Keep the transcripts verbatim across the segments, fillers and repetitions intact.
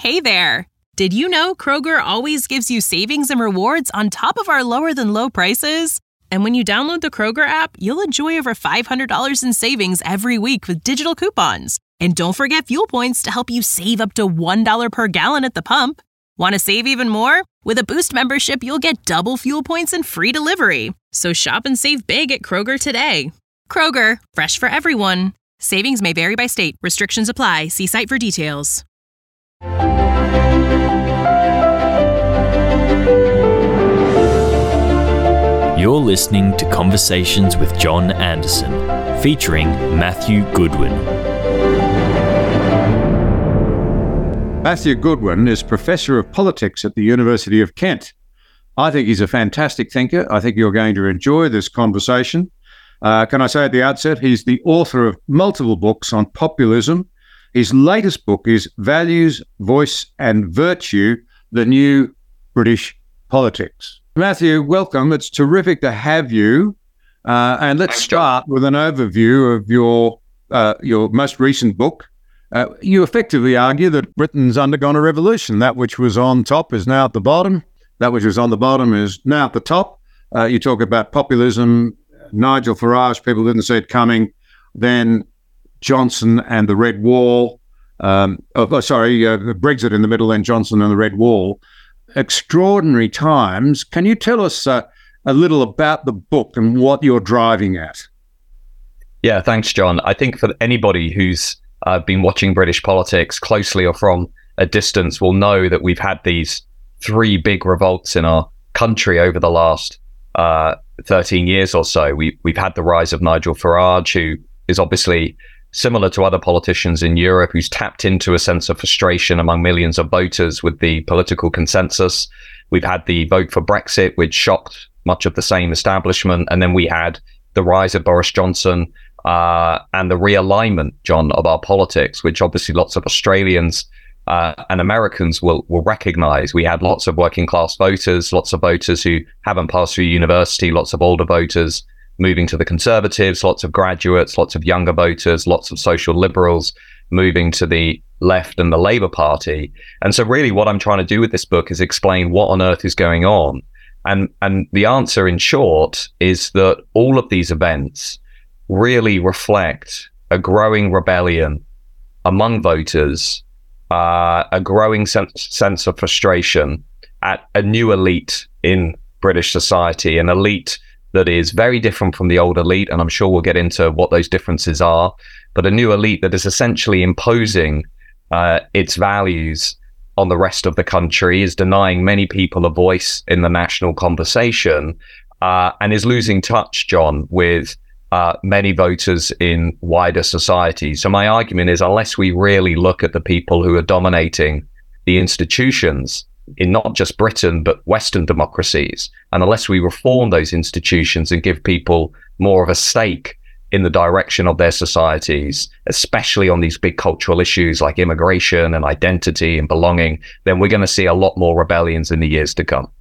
Hey there! Did you know Kroger always gives you savings and rewards on top of our lower-than-low prices? And when you download the Kroger app, you'll enjoy over five hundred dollars in savings every week with digital coupons. And don't forget fuel points to help you save up to one dollar per gallon at the pump. Want to save even more? With a Boost membership, you'll get double fuel points and free delivery. So shop and save big at Kroger today. Kroger, fresh for everyone. Savings may vary by state. Restrictions apply. See site for details. You're listening to Conversations with John Anderson, featuring Matthew Goodwin. Matthew Goodwin is Professor of Politics at the University of Kent. I think he's a fantastic thinker. I think you're going to enjoy this conversation. Uh, can I say at the outset, he's the author of multiple books on populism. His latest book is Values, Voice and Virtue, The New British Politics. Matthew, welcome. It's terrific to have you. Uh, and let's Thanks, start John. with an overview of your uh, your most recent book. Uh, you effectively argue that Britain's undergone a revolution. That which was on top is now at the bottom. That which was on the bottom is now at the top. Uh, you talk about populism, Nigel Farage, people didn't see it coming. Then Johnson and the Red Wall. Um, oh, sorry, uh, Brexit in the middle, then Johnson and the Red Wall. Extraordinary times. Can you tell us uh, a little about the book and what you're driving at? Yeah, thanks, John. I think for anybody who's uh, been watching British politics closely or from a distance will know that we've had these three big revolts in our country over the last uh, thirteen years or so. We, we've had the rise of Nigel Farage, who is obviously similar to other politicians in Europe, who's tapped into a sense of frustration among millions of voters with the political consensus. We've had the vote for Brexit, which shocked much of the same establishment. And then we had the rise of Boris Johnson uh, and the realignment, John, of our politics, which obviously lots of Australians uh, and Americans will, will recognize. We had lots of working class voters, lots of voters who haven't passed through university, lots of older voters moving to the Conservatives, lots of graduates, lots of younger voters, lots of social liberals moving to the left and the Labour Party. And so really what I'm trying to do with this book is explain what on earth is going on. And, and the answer in short is that all of these events really reflect a growing rebellion among voters, uh, a growing sense, sense of frustration at a new elite in British society, an elite that is very different from the old elite, and I'm sure we'll get into what those differences are, but a new elite that is essentially imposing uh, its values on the rest of the country, is denying many people a voice in the national conversation, uh, and is losing touch, John, with uh, many voters in wider society. So my argument is, unless we really look at the people who are dominating the institutions in not just Britain, but Western democracies, and unless we reform those institutions and give people more of a stake in the direction of their societies, especially on these big cultural issues like immigration and identity and belonging, then we're going to see a lot more rebellions in the years to come.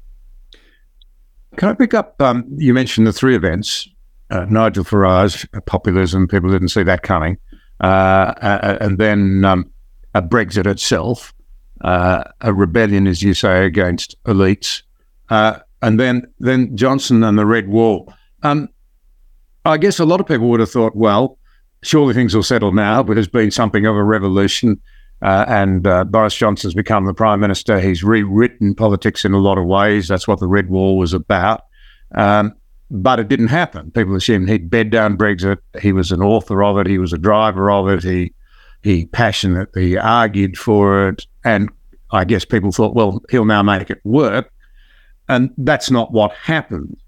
Can I pick up, um, you mentioned the three events, uh, Nigel Farage, populism, people didn't see that coming, uh, uh, and then um, uh, Brexit itself, uh, a rebellion, as you say, against elites, uh, and then, then Johnson and the Red Wall. Um, I guess a lot of people would have thought, well, surely things will settle now, but there's been something of a revolution, uh, and uh, Boris Johnson's become the Prime Minister. He's rewritten politics in a lot of ways. That's what the Red Wall was about. Um, but it didn't happen. People assumed he'd bed down Brexit. He was an author of it. He was a driver of it. He he passionately argued for it. And I guess people thought, well, he'll now make it work. And that's not what happened.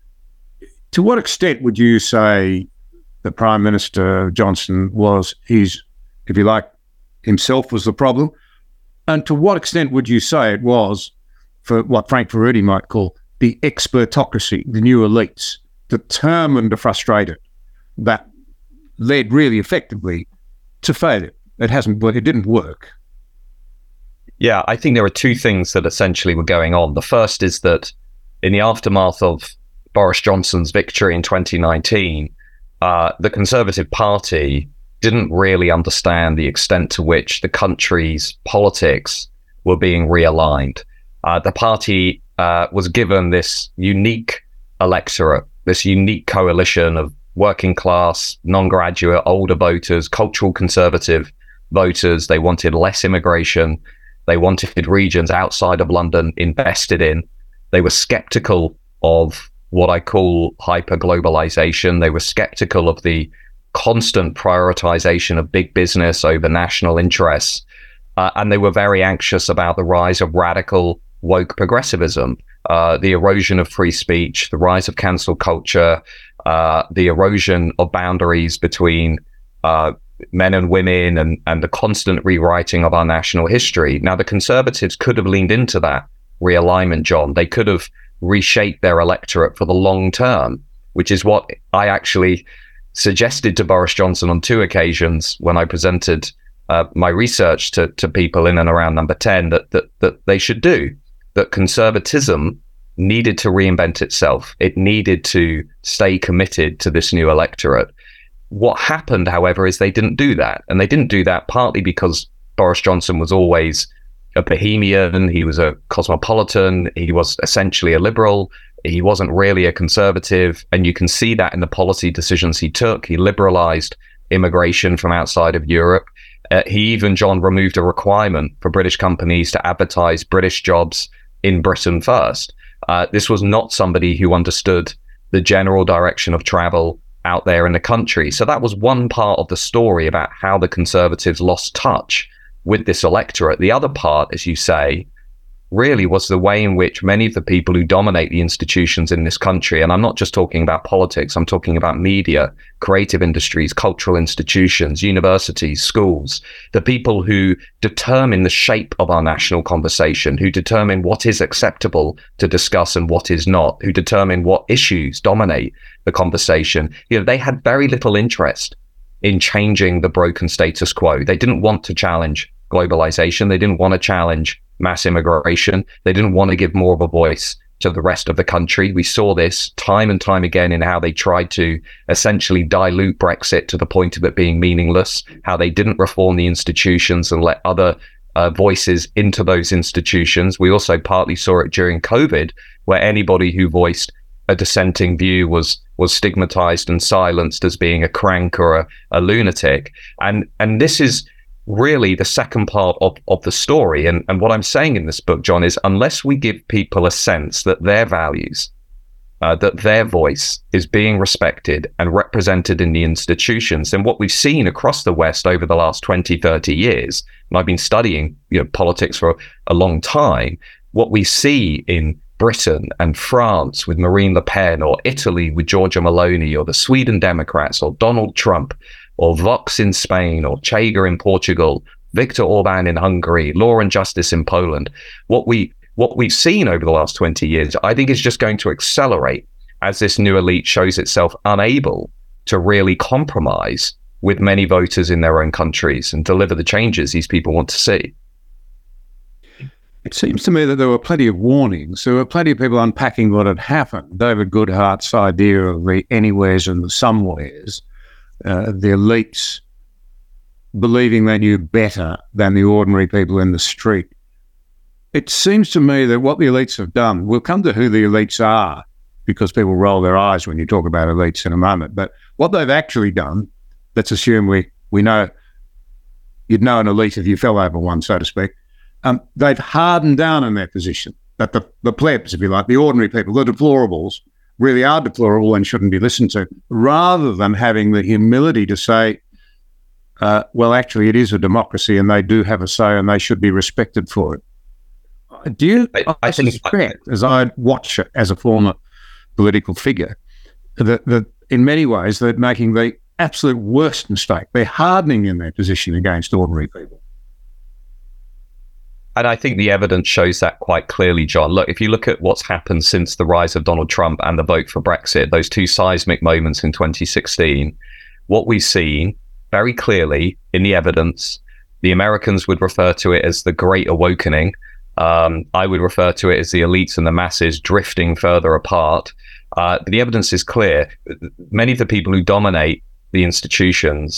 To what extent would you say the Prime Minister Johnson was his, if you like, himself was the problem? And to what extent would you say it was for what Frank Furedi might call the expertocracy, the new elites, determined to frustrate it, that led really effectively to failure? It hasn't, but it didn't work. Yeah, I think there are two things that essentially were going on. The first is that in the aftermath of Boris Johnson's victory in twenty nineteen, uh, the Conservative Party didn't really understand the extent to which the country's politics were being realigned. Uh, the party uh, was given this unique electorate, this unique coalition of working class, non-graduate, older voters, cultural conservative voters. They wanted less immigration. They wanted regions outside of London invested in. They were skeptical of what I call hyper-globalization. They were skeptical of the constant prioritization of big business over national interests. Uh, and they were very anxious about the rise of radical woke progressivism, uh, the erosion of free speech, the rise of cancel culture, uh, the erosion of boundaries between uh, men and women, and, and the constant rewriting of our national history. Now, the Conservatives could have leaned into that realignment, John. They could have reshaped their electorate for the long term, which is what I actually suggested to Boris Johnson on two occasions when I presented uh, my research to, to people in and around Number ten, that, that that they should do. That conservatism needed to reinvent itself. It needed to stay committed to this new electorate. What happened, however, is they didn't do that. And they didn't do that partly because Boris Johnson was always a bohemian. He was a cosmopolitan. He was essentially a liberal. He wasn't really a conservative. And you can see that in the policy decisions he took. He liberalized immigration from outside of Europe. Uh, he even, John, removed a requirement for British companies to advertise British jobs in Britain first. Uh, this was not somebody who understood the general direction of travel out there in the country. So that was one part of the story about how the Conservatives lost touch with this electorate. The other part, as you say, really was the way in which many of the people who dominate the institutions in this country, and I'm not just talking about politics, I'm talking about media, creative industries, cultural institutions, universities, schools, the people who determine the shape of our national conversation, who determine what is acceptable to discuss and what is not, who determine what issues dominate the conversation. You know, they had very little interest in changing the broken status quo. They didn't want to challenge globalization. They didn't want to challenge mass immigration. They didn't want to give more of a voice to the rest of the country. We saw this time and time again in how they tried to essentially dilute Brexit to the point of it being meaningless, how they didn't reform the institutions and let other uh, voices into those institutions. We also partly saw it during COVID, where anybody who voiced a dissenting view was was stigmatized and silenced as being a crank or a, a lunatic. And and this is really the second part of, of the story. And, and what I'm saying in this book, John, is unless we give people a sense that their values, uh, that their voice is being respected and represented in the institutions, then what we've seen across the West over the last twenty, thirty years, and I've been studying you know, politics for a long time, what we see in Britain and France with Marine Le Pen, or Italy with Giorgia Meloni, or the Sweden Democrats, or Donald Trump, or Vox in Spain, or Chega in Portugal, Viktor Orban in Hungary, Law and Justice in Poland. What we what we've seen over the last twenty years, I think, is just going to accelerate as this new elite shows itself unable to really compromise with many voters in their own countries and deliver the changes these people want to see. It seems to me that there were plenty of warnings. There were plenty of people unpacking what had happened. David Goodhart's idea of the anywheres and the somewheres, uh, the elites believing they knew better than the ordinary people in the street. It seems to me that what the elites have done, we'll come to who the elites are, because people roll their eyes when you talk about elites in a moment, but what they've actually done, let's assume we, we know, you'd know an elite if you fell over one, so to speak. Um, they've hardened down in their position, that the, the plebs, if you like, the ordinary people, the deplorables, really are deplorable and shouldn't be listened to, rather than having the humility to say, uh, well, actually, it is a democracy and they do have a say and they should be respected for it. Do you, I, I suspect, I, as I watch it as a former political figure, that, that in many ways they're making the absolute worst mistake. They're hardening in their position against ordinary people. And I think the evidence shows that quite clearly, John. Look, if you look at what's happened since the rise of Donald Trump and the vote for Brexit, those two seismic moments in twenty sixteen, what we've seen very clearly in the evidence, the Americans would refer to it as the Great Awakening. Um, I would refer to it as the elites and the masses drifting further apart. Uh, but the evidence is clear. Many of the people who dominate the institutions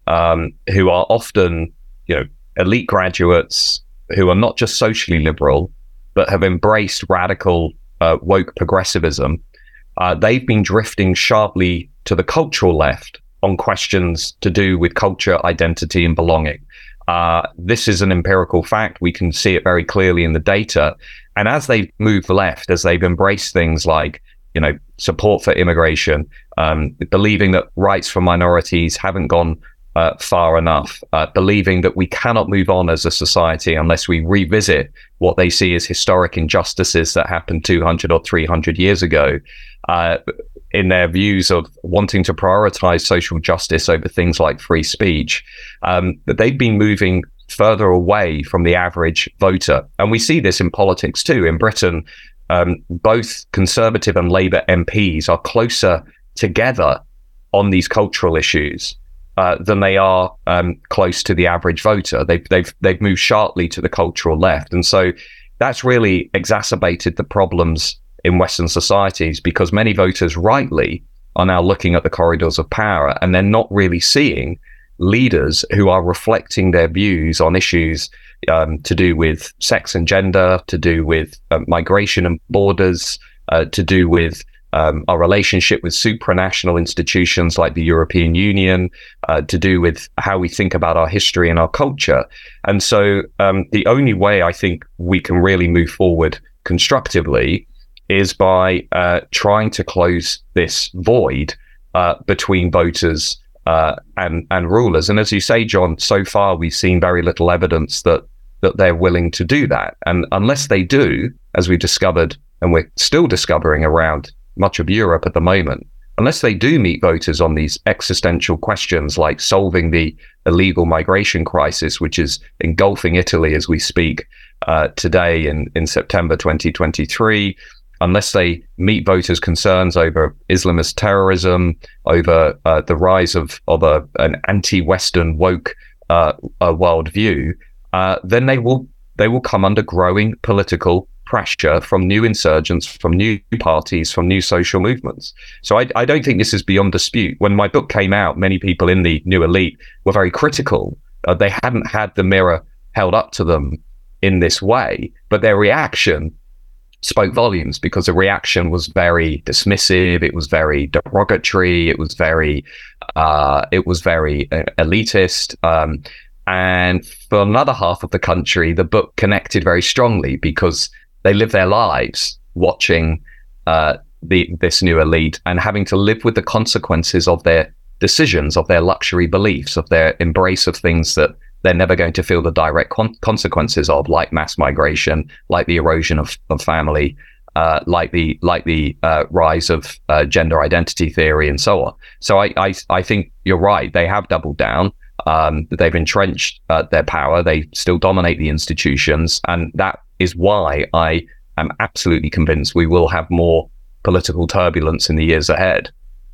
um, who are often, you know, elite graduates who are not just socially liberal, but have embraced radical uh, woke progressivism. Uh, they've been drifting sharply to the cultural left on questions to do with culture, identity, and belonging. Uh, this is an empirical fact. We can see it very clearly in the data. And as they've moved left, as they've embraced things like, you know, support for immigration, um, believing that rights for minorities haven't gone uh, far enough, uh, believing that we cannot move on as a society unless we revisit what they see as historic injustices that happened two hundred or three hundred years ago, uh, in their views of wanting to prioritize social justice over things like free speech, um, that they've been moving further away from the average voter. And we see this in politics too. In Britain, um, both Conservative and Labour M Ps are closer together on these cultural issues uh, than they are um, close to the average voter. They've, they've, they've moved sharply to the cultural left. And so that's really exacerbated the problems in Western societies, because many voters rightly are now looking at the corridors of power and they're not really seeing leaders who are reflecting their views on issues um, to do with sex and gender, to do with uh, migration and borders, uh, to do with um, our relationship with supranational institutions like the European Union, uh, to do with how we think about our history and our culture. And so um, the only way I think we can really move forward constructively is by uh, trying to close this void uh, between voters uh, and and rulers. And as you say, John, so far we've seen very little evidence that that they're willing to do that. And unless they do, as we discovered, and we're still discovering around much of Europe at the moment, unless they do meet voters on these existential questions like solving the illegal migration crisis, which is engulfing Italy as we speak uh, today in, in September twenty twenty-three, unless they meet voters' concerns over Islamist terrorism, over uh, the rise of, of a, an anti-Western woke uh, uh, worldview, uh, then they will they will come under growing political pressure from new insurgents, from new parties, from new social movements. So I, I don't think this is beyond dispute. When my book came out, many people in the new elite were very critical. Uh, they hadn't had the mirror held up to them in this way, but their reaction spoke volumes, because the reaction was very dismissive, it was very derogatory, it was very uh, it was very uh, elitist. Um, and for another half of the country, the book connected very strongly because they live their lives watching uh, the this new elite and having to live with the consequences of their decisions, of their luxury beliefs, of their embrace of things that they're never going to feel the direct con- consequences of, like mass migration, like the erosion of, of family, uh, like the like the uh, rise of uh, gender identity theory, and so on. So I, I I think you're right. They have doubled down. Um, they've entrenched uh, their power. They still dominate the institutions, and that is why I am absolutely convinced we will have more political turbulence in the years ahead.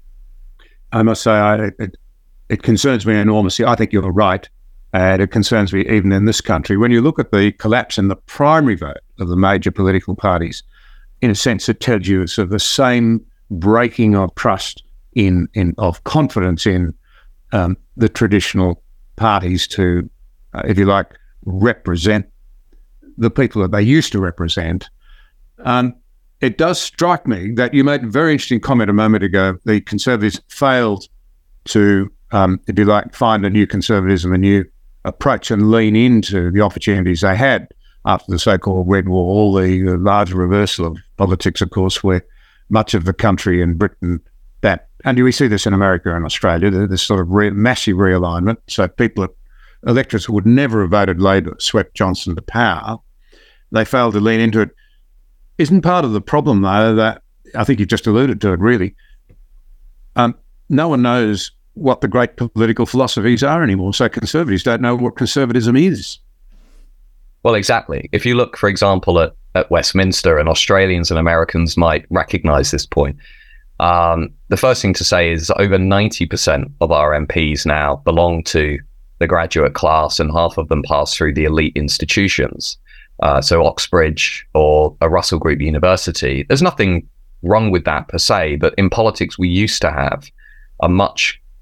I must say, I, it, it concerns me enormously. I think you're right. And it concerns me even in this country. When you look at the collapse in the primary vote of the major political parties, in a sense, it tells you sort of the same breaking of trust in, in of confidence in um, the traditional parties to, uh, if you like, represent the people that they used to represent. Um, it does strike me that you made a very interesting comment a moment ago. The Conservatives failed to, um, if you like, find a new conservatism, a new approach, and lean into the opportunities they had after the so-called Red Wall, the large reversal of politics, of course, where much of the country in Britain, that, and we see this in America and Australia, this sort of re- massive realignment. So people, electorates who would never have voted Labor, swept Johnson to power. They failed to lean into it. Isn't part of the problem, though, that I think you just alluded to it, really, um, no one knows what the great political philosophies are anymore. So conservatives don't know what conservatism is. Well, exactly. If you look, for example, at, at Westminster, and Australians and Americans might recognise this point, um, the first thing to say is over ninety percent of our M Ps now belong to the graduate class, and half of them pass through the elite institutions. Uh, so Oxbridge or a Russell Group university. There's nothing wrong with that per se, but in politics we used to have a much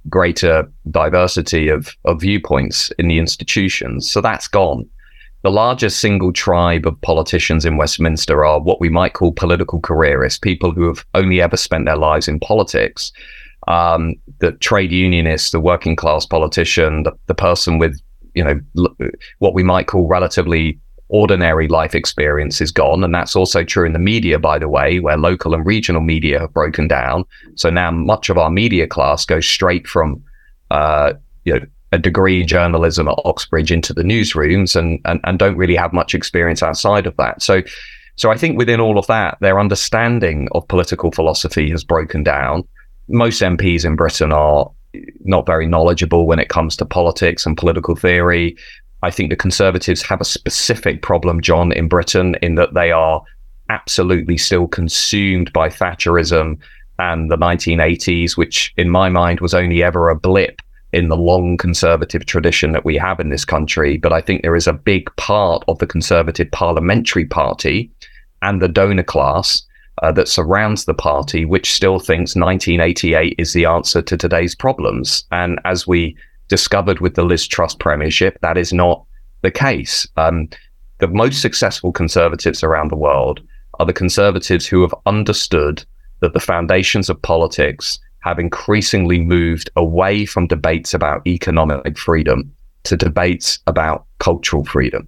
greater diversity of, of viewpoints in the institutions. So that's gone. The largest single tribe of politicians in Westminster are what we might call political careerists, people who have only ever spent their lives in politics. Um, the trade unionist, the working class politician, the, the person with, you know, l- what we might call relatively ordinary life experience is gone. And that's also true in the media, by the way, where local and regional media have broken down. So now much of our media class goes straight from, uh, you know, a degree in journalism at Oxbridge into the newsrooms and, and, and don't really have much experience outside of that. So, so I think within all of that, their understanding of political philosophy has broken down. Most M Ps in Britain are not very knowledgeable when it comes to politics and political theory. I think the Conservatives have a specific problem, John, in Britain, in that they are absolutely still consumed by Thatcherism and the nineteen eighties, which in my mind was only ever a blip in the long Conservative tradition that we have in this country. But I think there is a big part of the Conservative Parliamentary Party and the donor class uh, that surrounds the party, which still thinks nineteen eighty-eight is the answer to today's problems. And as we discovered with the Liz Truss premiership, that is not the case. Um, the most successful Conservatives around the world are the Conservatives who have understood that the foundations of politics have increasingly moved away from debates about economic freedom to debates about cultural freedom.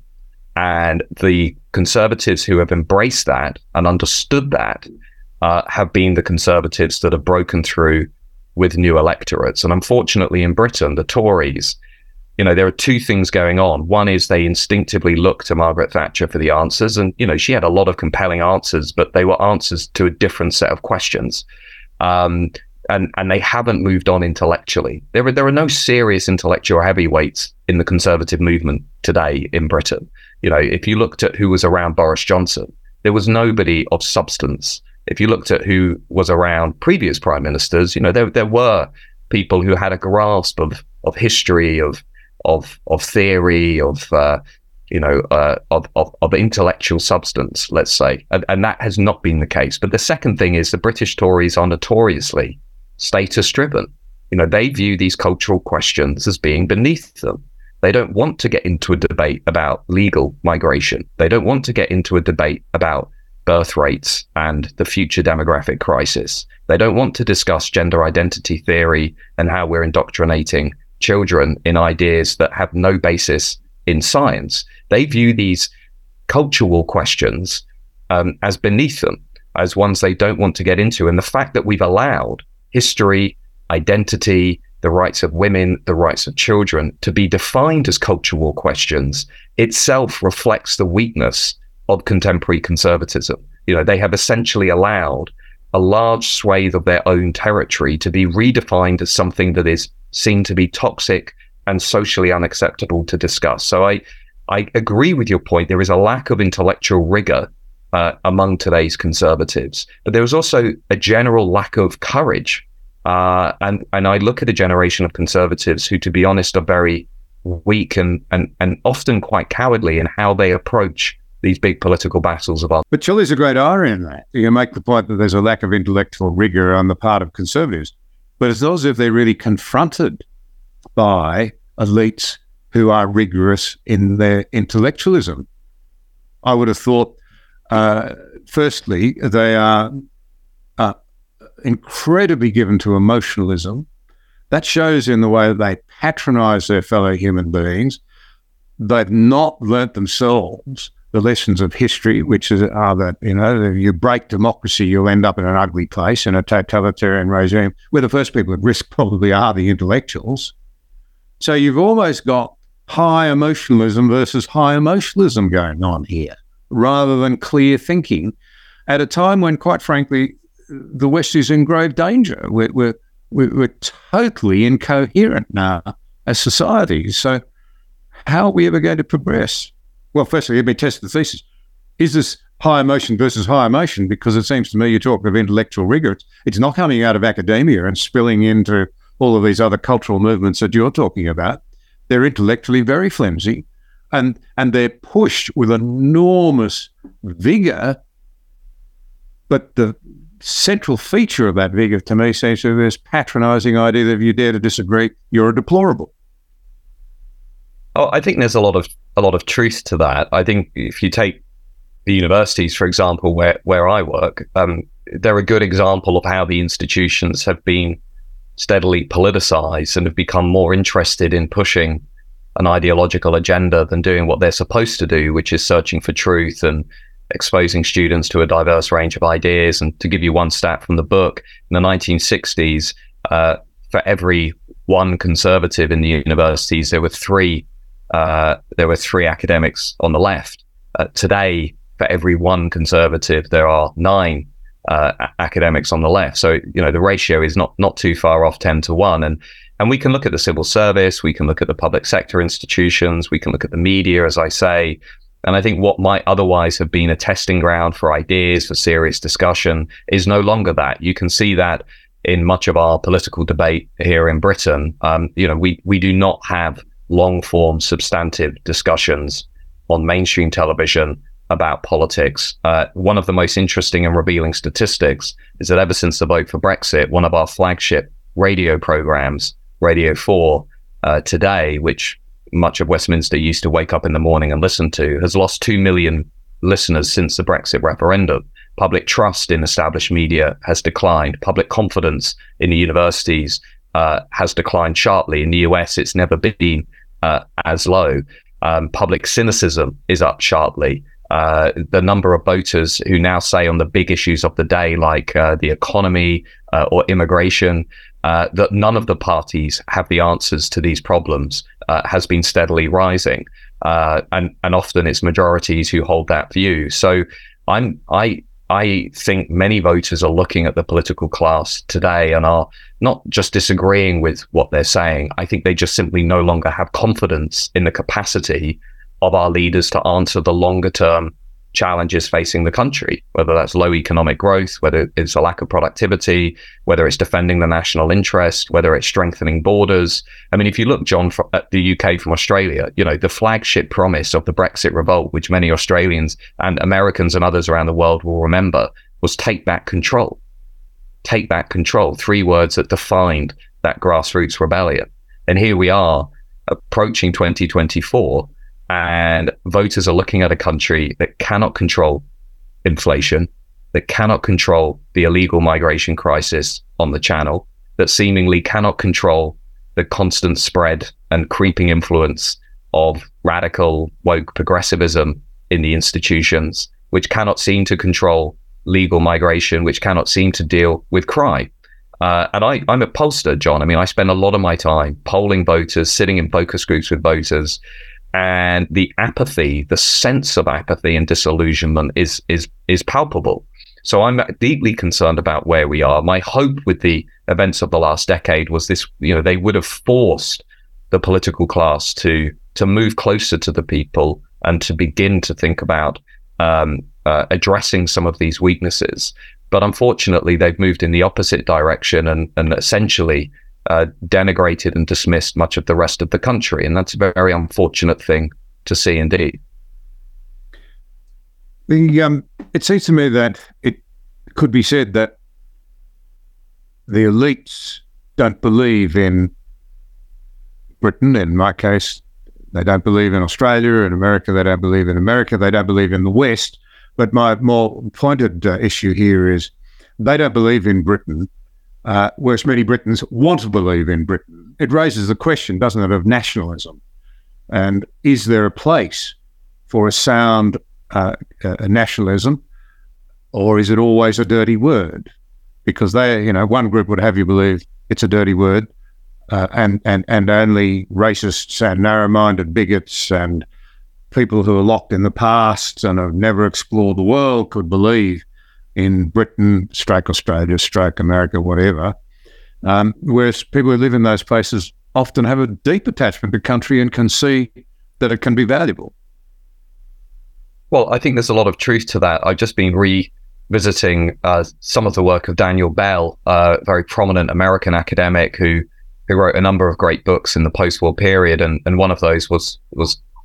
And the Conservatives who have embraced that and understood that uh, have been the Conservatives that have broken through with new electorates. And unfortunately in Britain, the Tories, you know, there are two things going on. One is they instinctively look to Margaret Thatcher for the answers. And, you know, she had a lot of compelling answers, but they were answers to a different set of questions. Um, and, and they haven't moved on intellectually. There are, there are no serious intellectual heavyweights in the Conservative movement today in Britain. You know, if you looked at who was around Boris Johnson, there was nobody of substance. If you looked at who was around previous prime ministers, you know, there there were people who had a grasp of of history, of of of theory, of uh, you know, uh, of, of of intellectual substance, let's say, and, and that has not been the case. But the second thing is the British Tories are notoriously status-driven. You know, they view these cultural questions as being beneath them. They don't want to get into a debate about legal migration. They don't want to get into a debate about birth rates and the future demographic crisis. They don't want to discuss gender identity theory and how we're indoctrinating children in ideas that have no basis in science. They view these cultural questions um, as beneath them, as ones they don't want to get into. And the fact that we've allowed history, identity, the rights of women, the rights of children to be defined as cultural questions itself reflects the weakness of contemporary conservatism. You know, they have essentially allowed a large swathe of their own territory to be redefined as something that is seen to be toxic and socially unacceptable to discuss. So I, I agree with your point. There is a lack of intellectual rigor uh, among today's conservatives, but there is also a general lack of courage. Uh, and, and I look at a generation of conservatives who, to be honest, are very weak and, and, and often quite cowardly in how they approach these big political battles of our. But surely there's a great irony in that. You make the point that there's a lack of intellectual rigor on the part of conservatives, but it's not as if they're really confronted by elites who are rigorous in their intellectualism. I would have thought, uh, firstly, they are uh, incredibly given to emotionalism. That shows in the way that they patronise their fellow human beings. They've not learnt themselves the lessons of history, which is, are that, you know, if you break democracy, you'll end up in an ugly place, in a totalitarian regime, where the first people at risk probably are the intellectuals. So you've almost got high emotionalism versus high emotionalism going on here, rather than clear thinking, at a time when, quite frankly, the West is in grave danger. We're, we're, we're totally incoherent now as societies. So how are we ever going to progress? Well, firstly, let me test the thesis. Is this high emotion versus high emotion? Because it seems to me you're talking of intellectual rigor. It's, it's not coming out of academia and spilling into all of these other cultural movements that you're talking about. They're intellectually very flimsy, and, and they're pushed with enormous vigor. But the central feature of that vigour to me seems to be this patronising idea that if you dare to disagree, you're a deplorable. Oh, I think there's a lot of a lot of truth to that. I think if you take the universities, for example, where where I work, um, they're a good example of how the institutions have been steadily politicized and have become more interested in pushing an ideological agenda than doing what they're supposed to do, which is searching for truth and exposing students to a diverse range of ideas. And to give you one stat from the book, in the nineteen sixties, uh, for every one conservative in the universities, there were three uh, there were three academics on the left. Uh, today, for every one conservative, there are nine uh, a- academics on the left. So, you know, the ratio is not not too far off ten to one. And and we can look at the civil service, we can look at the public sector institutions, we can look at the media, as I say. And I think what might otherwise have been a testing ground for ideas, for serious discussion, is no longer that. You can see that in much of our political debate here in Britain. Um, you know, we we do not have long-form substantive discussions on mainstream television about politics. Uh, one of the most interesting and revealing statistics is that ever since the vote for Brexit, one of our flagship radio programs, Radio four, uh, today, which much of Westminster used to wake up in the morning and listen to, has lost two million listeners since the Brexit referendum. Public trust in established media has declined. Public confidence in the universities uh, has declined sharply. In the U S, it's never been uh, as low. Um, public cynicism is up sharply. Uh, the number of voters who now say on the big issues of the day, like uh, the economy uh, or immigration, uh, that none of the parties have the answers to these problems, uh, has been steadily rising. Uh, and, and often it's majorities who hold that view. So I'm, I, I think many voters are looking at the political class today and are not just disagreeing with what they're saying. I think they just simply no longer have confidence in the capacity of our leaders to answer the longer term challenges facing the country, whether that's low economic growth, whether it's a lack of productivity, whether it's defending the national interest, whether it's strengthening borders. I mean, if you look, John, at the U K from Australia, you know, the flagship promise of the Brexit revolt, which many Australians and Americans and others around the world will remember, was take back control. Take back control. Three words that defined that grassroots rebellion. And here we are approaching twenty twenty-four, and voters are looking at a country that cannot control inflation, that cannot control the illegal migration crisis on the Channel, that seemingly cannot control the constant spread and creeping influence of radical woke progressivism in the institutions, which cannot seem to control legal migration, which cannot seem to deal with crime. Uh, and I, I'm a pollster, John. I mean, I spend a lot of my time polling voters, sitting in focus groups with voters, and the apathy, the sense of apathy and disillusionment is is is palpable. So I'm deeply concerned about where we are. My hope with the events of the last decade was this, you know, they would have forced the political class to to move closer to the people and to begin to think about um, uh, addressing some of these weaknesses. But unfortunately, they've moved in the opposite direction and, and essentially uh, denigrated and dismissed much of the rest of the country. And that's a very unfortunate thing to see indeed. The um, it seems to me that it could be said that the elites don't believe in Britain. In my case, they don't believe in Australia. In America, they don't believe in America. They don't believe in the West. But my more pointed uh, issue here is they don't believe in Britain, uh, whereas many Britons want to believe in Britain. It raises the question, doesn't it, of nationalism? And is there a place for a sound uh, uh, nationalism, or is it always a dirty word? Because they, you know, one group would have you believe it's a dirty word, uh, and, and, and only racists and narrow-minded bigots and people who are locked in the past and have never explored the world could believe in Britain, stroke Australia, stroke America, whatever. Um, whereas people who live in those places often have a deep attachment to country and can see that it can be valuable. Well, I think there's a lot of truth to that. I've just been revisiting uh, some of the work of Daniel Bell, a very prominent American academic who who wrote a number of great books in the post-war period, and, and one of those was was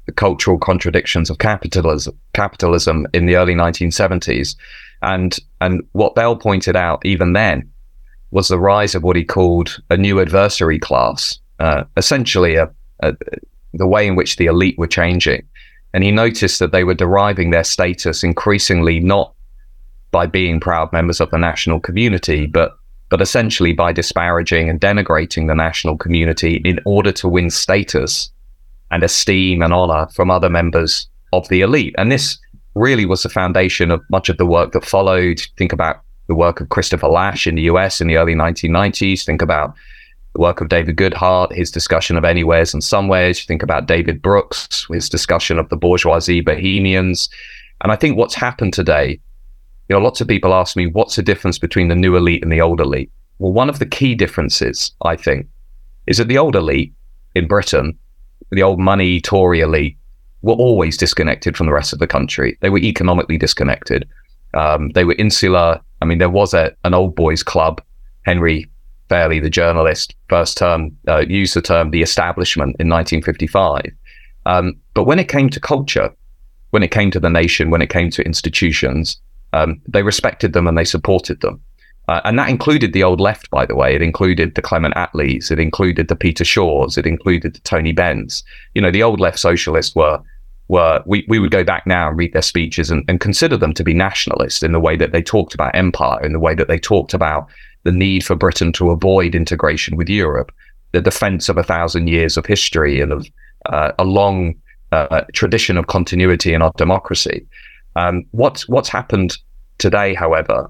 the cultural contradictions of capitalism, capitalism in the early nineteen seventies. And, and what Bell pointed out even then was the rise of what he called a new adversary class, uh, essentially a, a, the way in which the elite were changing. And he noticed that they were deriving their status increasingly not by being proud members of the national community, but but essentially by disparaging and denigrating the national community in order to win status and esteem and honor from other members of the elite. And this really was the foundation of much of the work that followed. Think about the work of Christopher Lasch in the U S in the early nineteen nineties. Think about the work of David Goodhart, his discussion of anywheres and somewheres. Think about David Brooks, his discussion of the bourgeoisie bohemians. And I think what's happened today, you know, lots of people ask me, what's the difference between the new elite and the old elite? Well, one of the key differences, I think, is that the old elite in Britain, the old money Tory elite, were always disconnected from the rest of the country. They were economically disconnected. Um, they were insular. I mean, there was a, an old boys club. Henry Fairley, the journalist, first term, uh, used the term the establishment in nineteen fifty-five. Um, but when it came to culture, when it came to the nation, when it came to institutions, Um, they respected them and they supported them. Uh, and that included the old left, by the way. It included the Clement Attlees. It included the Peter Shaws. It included the Tony Benns. You know, the old left socialists were, were we, we would go back now and read their speeches and, and consider them to be nationalist in the way that they talked about empire, in the way that they talked about the need for Britain to avoid integration with Europe, the defense of a thousand years of history and of uh, a long uh, tradition of continuity in our democracy. Um, what's, what's happened today, however,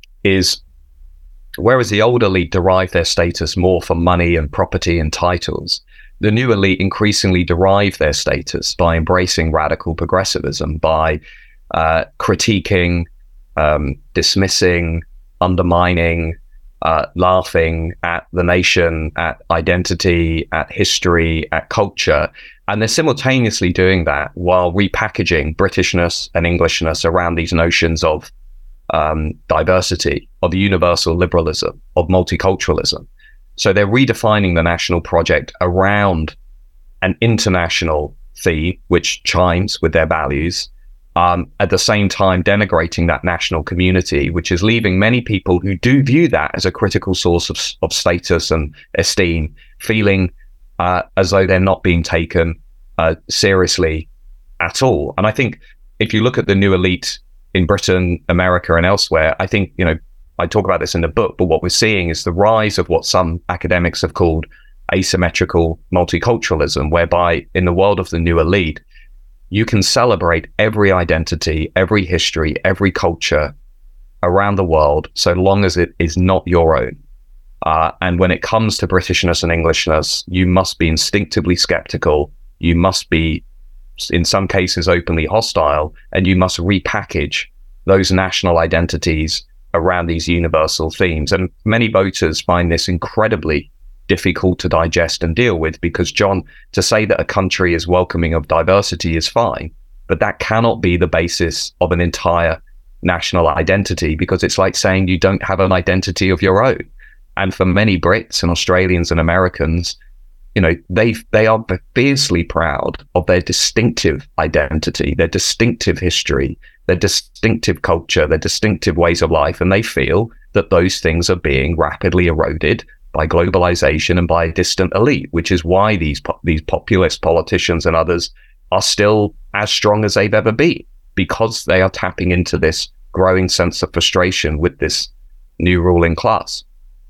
is whereas the old elite derive their status more from money and property and titles, the new elite increasingly derive their status by embracing radical progressivism, by uh, critiquing, um, dismissing, undermining, uh, laughing at the nation, at identity, at history, at culture. And they're simultaneously doing that while repackaging Britishness and Englishness around these notions of um, diversity, of universal liberalism, of multiculturalism. So they're redefining the national project around an international theme, which chimes with their values, um, at the same time denigrating that national community, which is leaving many people who do view that as a critical source of, of status and esteem, feeling Uh, as though they're not being taken uh, seriously at all. And I think if you look at the new elite in Britain, America, and elsewhere, I think, you know, I talk about this in the book, but what we're seeing is the rise of what some academics have called asymmetrical multiculturalism, whereby in the world of the new elite, you can celebrate every identity, every history, every culture around the world, so long as it is not your own. Uh, and when it comes to Britishness and Englishness, you must be instinctively skeptical. You must be, in some cases, openly hostile, and you must repackage those national identities around these universal themes. And many voters find this incredibly difficult to digest and deal with because, John, to say that a country is welcoming of diversity is fine, but that cannot be the basis of an entire national identity, because it's like saying you don't have an identity of your own. And for many Brits and Australians and Americans, you know, they they are fiercely proud of their distinctive identity, their distinctive history, their distinctive culture, their distinctive ways of life. And they feel that those things are being rapidly eroded by globalization and by a distant elite, which is why these these populist politicians and others are still as strong as they've ever been, because they are tapping into this growing sense of frustration with this new ruling class.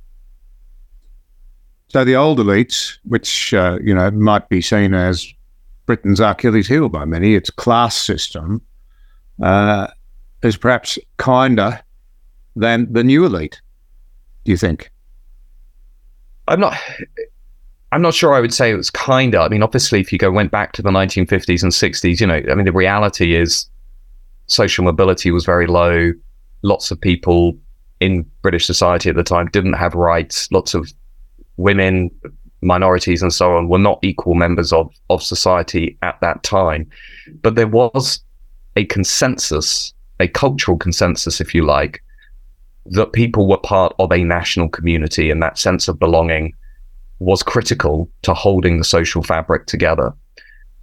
So the old elites, which, uh, you know, might be seen as Britain's Achilles heel by many, its class system, uh, is perhaps kinder than the new elite, do you think? I'm not... I'm not sure I would say it was kinder. I mean, obviously, if you go went back to the nineteen fifties and sixties, you know, I mean, the reality is social mobility was very low. Lots of people in British society at the time didn't have rights. Lots of women, minorities and so on were not equal members of, of society at that time. But there was a consensus, a cultural consensus, if you like, that people were part of a national community, and that sense of belonging was critical to holding the social fabric together.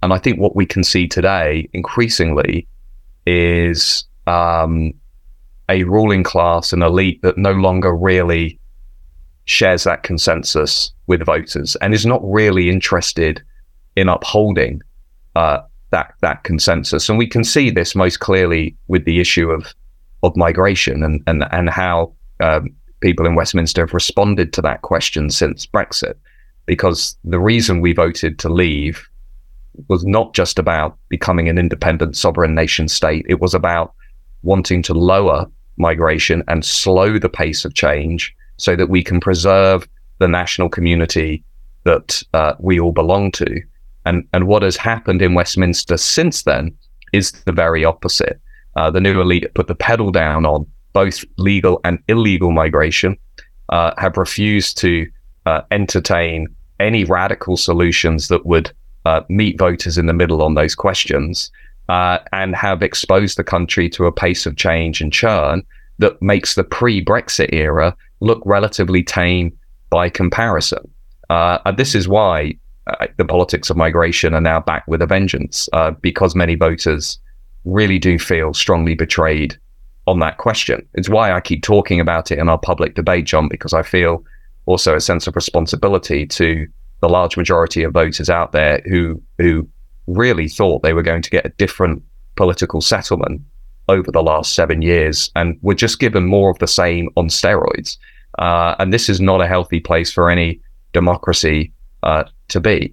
and I think what we can see today increasingly is um, a ruling class and elite that no longer really shares that consensus with voters and is not really interested in upholding uh, that that consensus. And we can see this most clearly with the issue of of migration and and and how um, people in Westminster have responded to that question since Brexit. Because the reason we voted to leave was not just about becoming an independent sovereign nation state. It was about wanting to lower migration and slow the pace of change so that we can preserve the national community that uh, we all belong to. And and what has happened in Westminster since then is the very opposite. Uh, the new elite put the pedal down on both legal and illegal migration, uh, have refused to uh, entertain any radical solutions that would uh, meet voters in the middle on those questions, uh, and have exposed the country to a pace of change and churn that makes the pre-Brexit era look relatively tame by comparison. Uh, and this is why uh, the politics of migration are now back with a vengeance, uh, because many voters really do feel strongly betrayed on that question. It's why I keep talking about it in our public debate, John, because I feel also a sense of responsibility to the large majority of voters out there who who really thought they were going to get a different political settlement over the last seven years and were just given more of the same on steroids. Uh, and this is not a healthy place for any democracy uh, to be.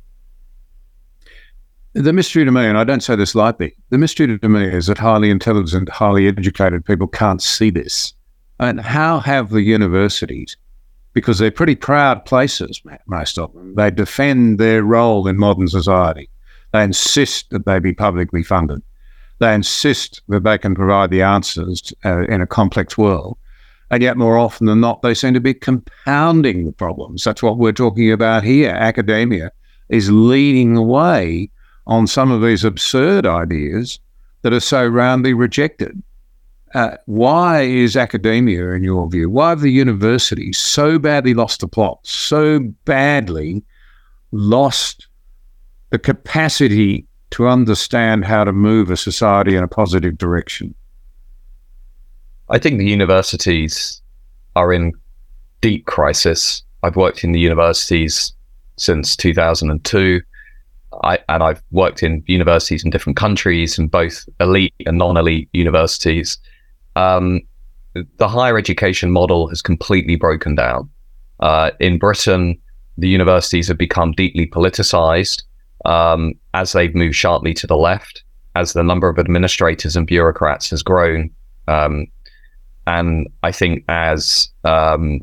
The mystery to me, and I don't say this lightly, the mystery to me is that highly intelligent, highly educated people can't see this. And how have the universities, because they're pretty proud places, most of them, they defend their role in modern society. They insist that they be publicly funded. They insist that they can provide the answers uh, in a complex world. And yet more often than not, they seem to be compounding the problems. That's what we're talking about here. Academia is leading the way on some of these absurd ideas that are so roundly rejected. Uh, why is academia, in your view, why have the universities so badly lost the plot, so badly lost the capacity to understand how to move a society in a positive direction? I think the universities are in deep crisis. I've worked in the universities since two thousand two. I, and I've worked in universities in different countries, in both elite and non-elite universities. Um, the higher education model has completely broken down. Uh, in Britain, the universities have become deeply politicized um, as they've moved sharply to the left, as the number of administrators and bureaucrats has grown. Um, and I think as um,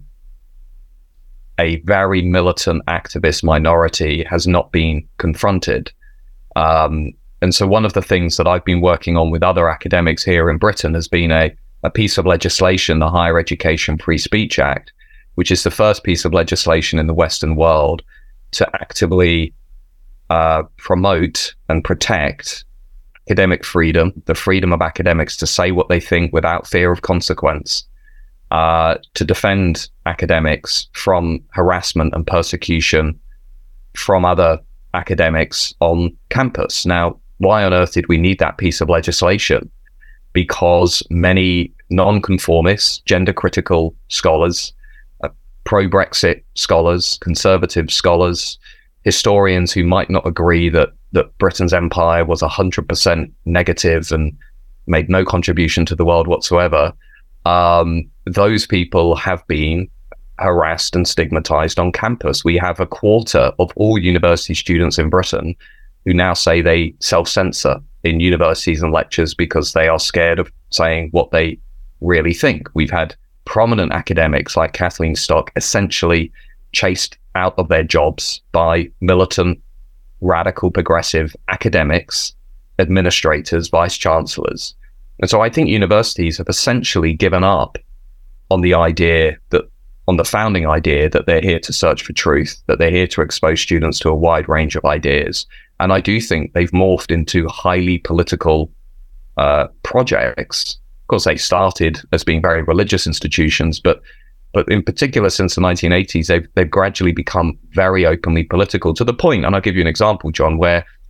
a very militant activist minority has not been confronted. Um, and so one of the things that I've been working on with other academics here in Britain has been a, a piece of legislation, the Higher Education Free Speech Act, which is the first piece of legislation in the Western world to actively uh, promote and protect academic freedom, the freedom of academics to say what they think without fear of consequence, Uh, to defend academics from harassment and persecution from other academics on campus. Now, why on earth did we need that piece of legislation? Because many non-conformist, gender-critical scholars, uh, pro-Brexit scholars, conservative scholars, historians who might not agree that, that Britain's empire was one hundred percent negative and made no contribution to the world whatsoever, Um, those people have been harassed and stigmatized on campus. We have a quarter of all university students in Britain who now say they self-censor in universities and lectures because they are scared of saying what they really think. We've had prominent academics like Kathleen Stock essentially chased out of their jobs by militant, radical, progressive academics, administrators, vice chancellors. And so I think universities have essentially given up on the idea that, on the founding idea that they're here to search for truth, that they're here to expose students to a wide range of ideas. And I do think they've morphed into highly political uh, projects. Of course, they started as being very religious institutions, but but in particular, since the nineteen eighties, they've, they've gradually become very openly political to the point, and I'll give you an example, John, where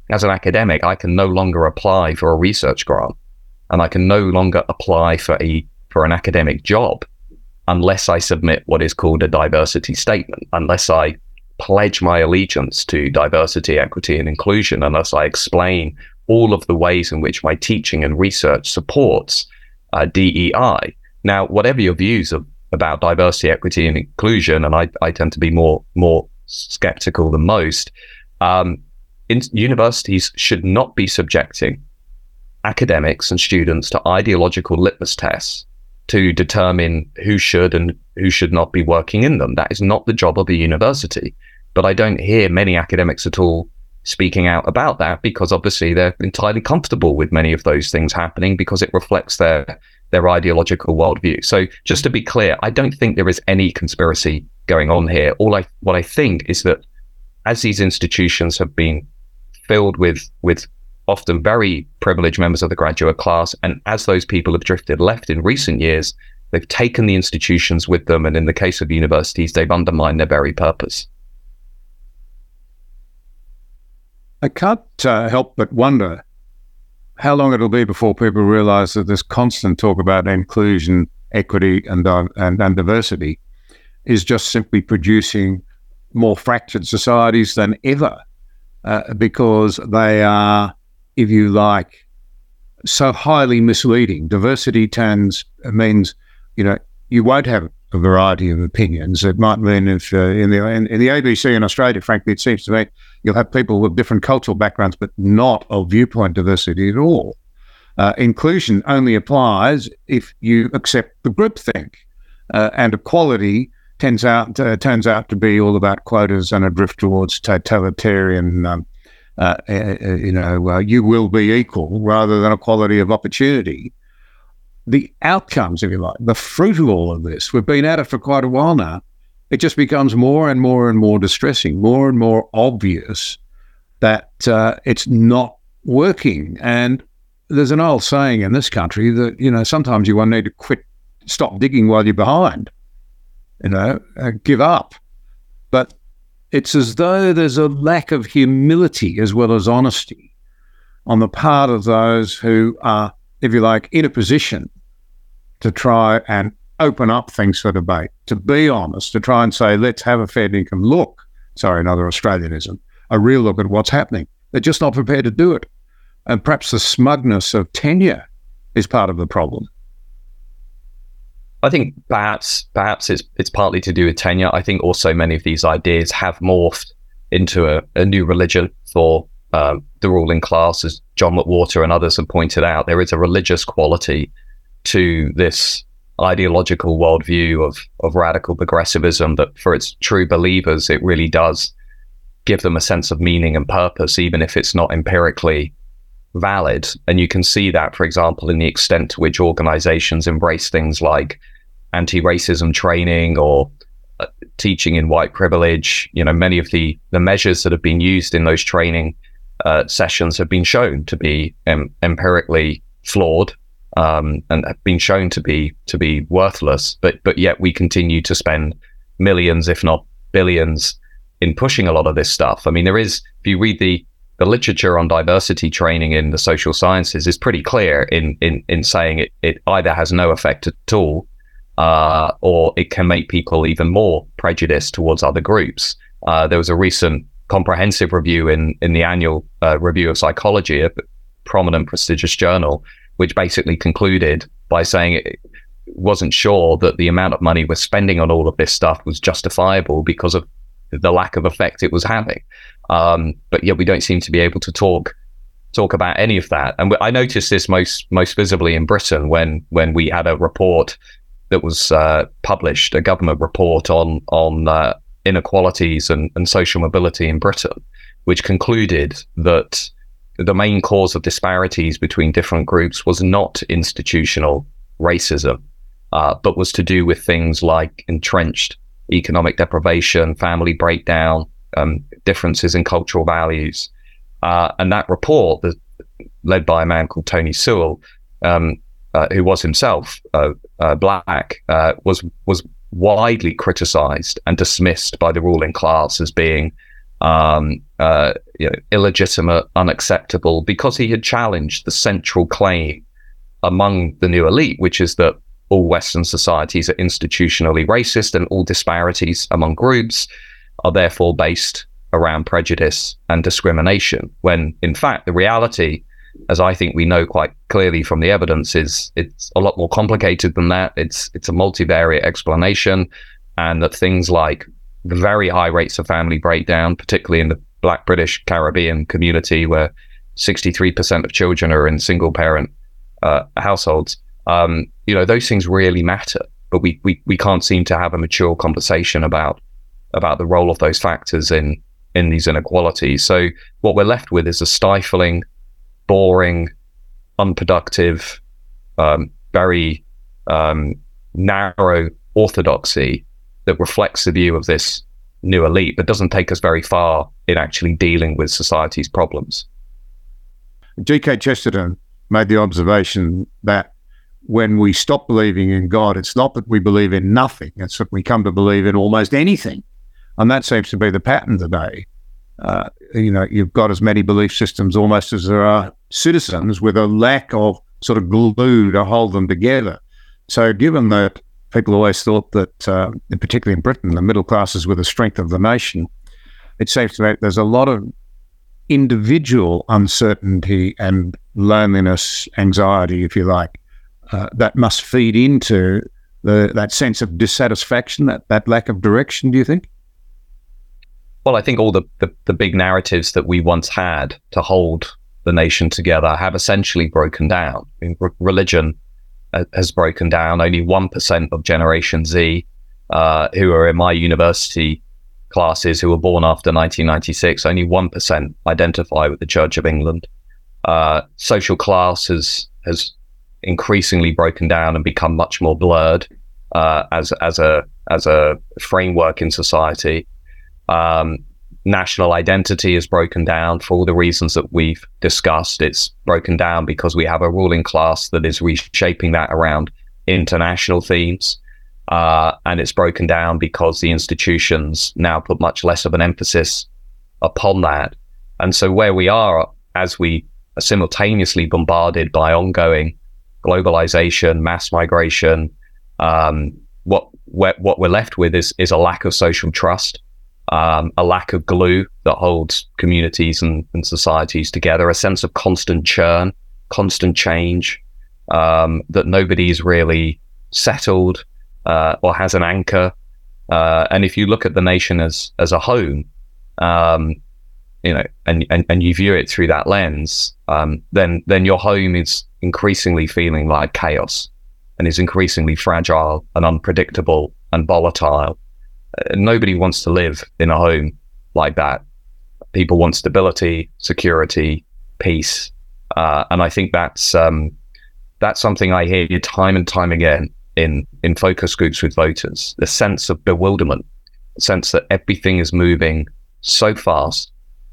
as an academic, I can no longer apply for a research grant, and I can no longer apply for a for an academic job unless I submit what is called a diversity statement, unless I pledge my allegiance to diversity, equity, and inclusion, unless I explain all of the ways in which my teaching and research supports uh, D E I. Now, whatever your views of, about diversity, equity, and inclusion, and I, I tend to be more more skeptical than most, um, in, universities should not be subjecting academics and students to ideological litmus tests to determine who should and who should not be working in them. That is not the job of a university. But I don't hear many academics at all speaking out about that, because obviously they're entirely comfortable with many of those things happening because it reflects their their ideological worldview. So just to be clear, I don't think there is any conspiracy going on here. All I what I think is that as these institutions have been filled with with often very privileged members of the graduate class, and as those people have drifted left in recent years, they've taken the institutions with them, and in the case of universities, they've undermined their very purpose. I can't uh, help but wonder how long it'll be before people realise that this constant talk about inclusion, equity, and, uh, and and diversity is just simply producing more fractured societies than ever, uh, because they are, if you like, so highly misleading. Diversity tends means, you know, you won't have a variety of opinions. It might mean if uh, in the in, in the A B C in Australia, frankly, it seems to me you'll have people with different cultural backgrounds, but not of viewpoint diversity at all. Uh, inclusion only applies if you accept the groupthink, uh, and equality tends out uh, turns out to be all about quotas and a drift towards totalitarian. Um, uh, uh, you know, uh, you will be equal rather than equality of opportunity. The outcomes, if you like, the fruit of all of this, we've been at it for quite a while now. It just becomes more and more and more distressing, more and more obvious that uh, it's not working. And there's an old saying in this country that, you know, sometimes you will need to quit, stop digging while you're behind, you know, uh, give up. But it's as though there's a lack of humility as well as honesty on the part of those who are, if you like, in a position to try and open up things for debate, to be honest, to try and say, let's have a fair income look, sorry, another Australianism, a real look at what's happening. They're just not prepared to do it. And perhaps the smugness of tenure is part of the problem. I think perhaps perhaps it's it's partly to do with tenure. I think also many of these ideas have morphed into a, a new religion for um, the ruling class, as John McWhorter and others have pointed out. There is a religious quality to this ideological worldview of of radical progressivism that, for its true believers, it really does give them a sense of meaning and purpose, even if it's not empirically valid. And you can see that, for example, in the extent to which organizations embrace things like anti-racism training or uh, teaching in white privilege. You know, many of the the measures that have been used in those training uh, sessions have been shown to be um, empirically flawed, um, and have been shown to be to be worthless. But but yet we continue to spend millions, if not billions, in pushing a lot of this stuff. I mean, there is, if you read the the literature on diversity training in the social sciences, is pretty clear in in in saying it it either has no effect at all, uh, or it can make people even more prejudiced towards other groups. Uh, there was a recent comprehensive review in in the annual uh, review of psychology, a prominent prestigious journal, which basically concluded by saying it wasn't sure that the amount of money we're spending on all of this stuff was justifiable because of the lack of effect it was having. Um, but yet we don't seem to be able to talk talk about any of that. And I noticed this most most visibly in Britain when when we had a report that was uh, published, a government report on on uh, inequalities and, and social mobility in Britain, which concluded that the main cause of disparities between different groups was not institutional racism, uh, but was to do with things like entrenched economic deprivation, family breakdown, um, differences in cultural values. Uh, and that report, that, led by a man called Tony Sewell, um, uh, who was himself uh, uh, black, uh, was was widely criticised and dismissed by the ruling class as being um, uh, you know, illegitimate, unacceptable, because he had challenged the central claim among the new elite, which is that all Western societies are institutionally racist and all disparities among groups are therefore based around prejudice and discrimination, when in fact the reality, as I think we know quite clearly from the evidence, is it's a lot more complicated than that. It's it's a multivariate explanation, and that things like the very high rates of family breakdown, particularly in the Black British Caribbean community, where sixty-three percent of children are in single parent uh, households, um, you know, those things really matter. But we, we we can't seem to have a mature conversation about about the role of those factors in in these inequalities. So what we're left with is a stifling, boring, unproductive, um, very um, narrow orthodoxy that reflects the view of this new elite, but doesn't take us very far in actually dealing with society's problems. G K Chesterton made the observation that when we stop believing in God, it's not that we believe in nothing, it's that we come to believe in almost anything. And that seems to be the pattern today. Uh, you know, you've got as many belief systems almost as there are citizens, with a lack of sort of glue to hold them together. So given that people always thought that, uh, particularly in Britain, the middle classes were the strength of the nation, it seems to me there's a lot of individual uncertainty and loneliness, anxiety, if you like, uh, that must feed into the, that sense of dissatisfaction, that, that lack of direction, do you think? Well, I think all the, the, the big narratives that we once had to hold the nation together have essentially broken down. I mean, re- religion uh, has broken down. Only one percent of Generation Z, uh, who are in my university classes, who were born after nineteen ninety-six, only one percent identify with the Church of England. Uh, social class has has increasingly broken down and become much more blurred uh, as as a as a framework in society. Um, national identity is broken down for all the reasons that we've discussed. It's broken down because we have a ruling class that is reshaping that around international themes. Uh, and it's broken down because the institutions now put much less of an emphasis upon that. And so where we are, as we are simultaneously bombarded by ongoing globalization, mass migration, um, what, what what we're left with is is a lack of social trust. Um, a lack of glue that holds communities and, and societies together, a sense of constant churn, constant change, um, that nobody's really settled uh, or has an anchor. Uh, and if you look at the nation as as a home, um, you know, and, and, and you view it through that lens, um, then then your home is increasingly feeling like chaos and is increasingly fragile and unpredictable and volatile. Nobody wants to live in a home like that. People want stability, security, peace, uh, and I think that's um, that's something I hear time and time again in in focus groups with voters. The sense of bewilderment, the sense that everything is moving so fast,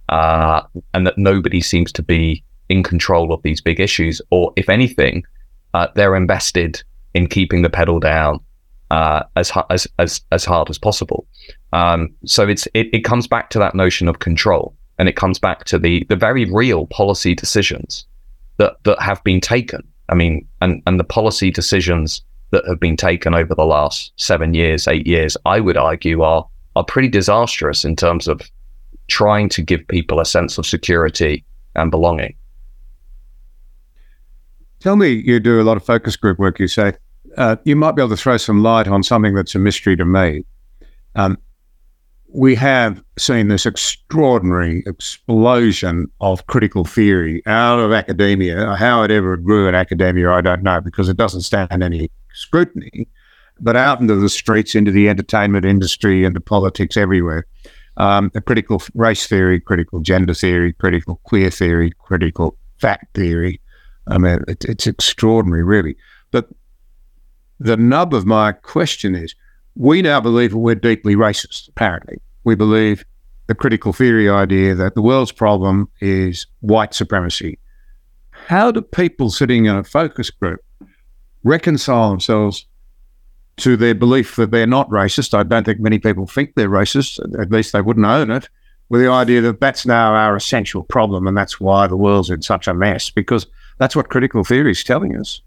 uh, and that nobody seems to be in control of these big issues, or if anything, uh, they're invested in keeping the pedal down Uh, as, as as as hard as possible. Um, so it's it, it comes back to that notion of control, and it comes back to the the very real policy decisions that that have been taken. I mean, and and the policy decisions that have been taken over the last seven years, eight years, I would argue are are pretty disastrous in terms of trying to give people a sense of security and belonging. Tell me, you do a lot of focus group work, you say. Uh, you might be able to throw some light on something that's a mystery to me. Um, we have seen this extraordinary explosion of critical theory out of academia. How it ever grew in academia, I don't know, because it doesn't stand any scrutiny, but out into the streets, into the entertainment industry, into politics everywhere. Um, a critical race theory, critical gender theory, critical queer theory, critical fact theory. I mean, it, it's extraordinary, really. But the nub of my question is, we now believe that we're deeply racist, apparently. We believe the critical theory idea that the world's problem is white supremacy. How do people sitting in a focus group reconcile themselves to their belief that they're not racist? I don't think many people think they're racist, at least they wouldn't own it. with the idea that that's now our essential problem and that's why the world's in such a mess, because that's what critical theory is telling us.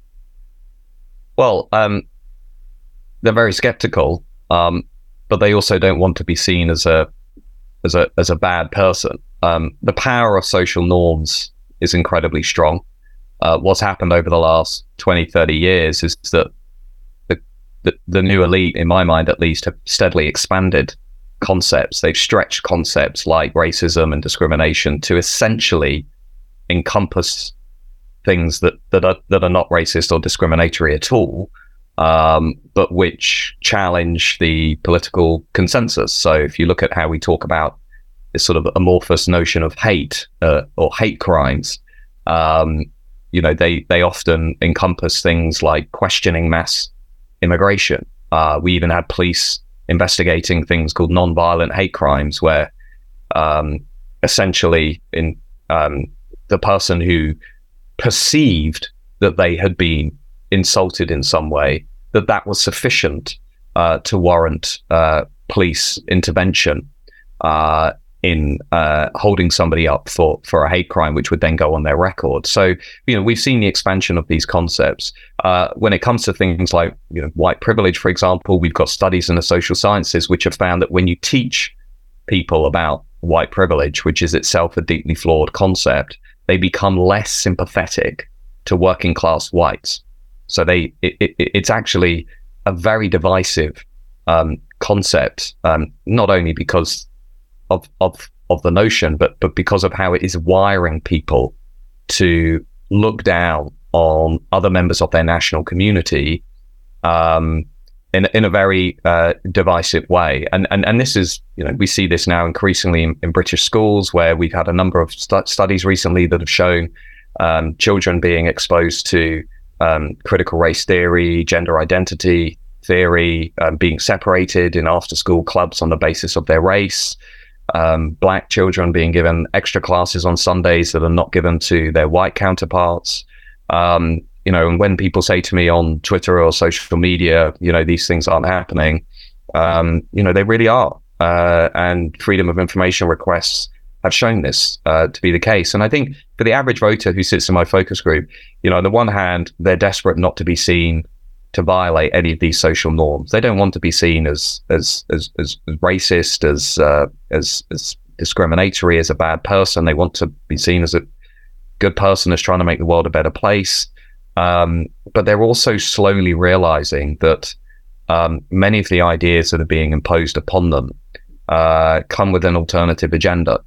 Well, um, they're very skeptical, um, but they also don't want to be seen as a as a as a bad person. Um, the power of social norms is incredibly strong. Uh, what's happened over the last twenty, thirty years is that the, the the new elite, in my mind at least, have steadily expanded concepts. They've stretched concepts like racism and discrimination to essentially encompass things that, that are that are not racist or discriminatory at all, um, but which challenge the political consensus. So if you look at how we talk about this sort of amorphous notion of hate uh, or hate crimes, um, you know, they they often encompass things like questioning mass immigration. Uh, we even had police investigating things called non-violent hate crimes, where um, essentially in um, the person who perceived that they had been insulted in some way, that that was sufficient uh, to warrant uh, police intervention uh, in uh, holding somebody up for, for a hate crime, which would then go on their record. So, you know, we've seen the expansion of these concepts. Uh, when it comes to things like, you know, white privilege, for example, we've got studies in the social sciences which have found that when you teach people about white privilege, which is itself a deeply flawed concept, they become less sympathetic to working class whites. So they, it, it, it's actually a very divisive um, concept, um, not only because of, of of the notion, but but because of how it is wiring people to look down on other members of their national community um, in in a very uh, divisive way. And and and this is, you know, we see this now increasingly in, in British schools, where we've had a number of stu- studies recently that have shown um, children being exposed to um, critical race theory, gender identity theory, um, being separated in after-school clubs on the basis of their race. Um, black children being given extra classes on Sundays that are not given to their white counterparts. Um, you know, and when people say to me on Twitter or social media, you know, these things aren't happening, um, you know, they really are. Uh, and freedom of information requests have shown this uh, to be the case. And I think for the average voter who sits in my focus group, you know, on the one hand, they're desperate not to be seen to violate any of these social norms. They don't want to be seen as as as as, as racist, as, uh, as as discriminatory, as a bad person. They want to be seen as a good person, as trying to make the world a better place. Um, but they're also slowly realizing that um, many of the ideas that are being imposed upon them uh, come with an alternative agenda,